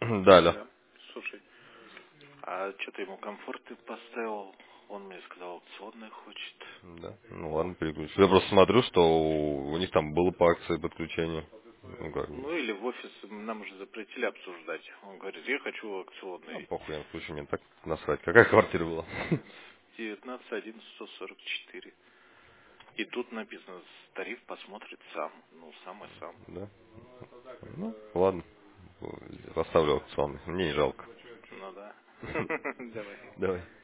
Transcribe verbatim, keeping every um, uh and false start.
Да, да. Да. Слушай, а что-то ему комфорт ты поставил, он мне сказал, аукционный хочет. Да. Ну ладно, переключу. Я просто смотрю, что у, у них там было по акции подключение. Ну как бы. Ну или в офис нам уже запретили обсуждать. Он говорит, я хочу А аукционный. похуй, я включу, мне так насрать. Какая квартира была? девятнадцать один сто сорок четыре. И тут написано, тариф посмотрит сам. Ну, сам и сам. Да. Ну, ладно. Поставлю аукционный. Мне не жалко. Ну да. Давай. Давай.